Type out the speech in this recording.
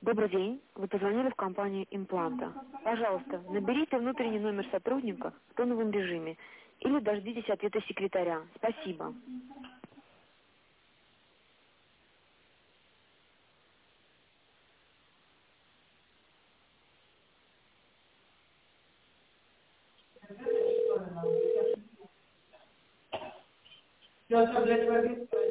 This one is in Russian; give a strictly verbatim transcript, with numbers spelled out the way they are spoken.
Добрый день. Вы позвонили в компанию импланта. Пожалуйста, наберите внутренний номер сотрудника в тоновом режиме или дождитесь ответа секретаря. Спасибо. Я таблетку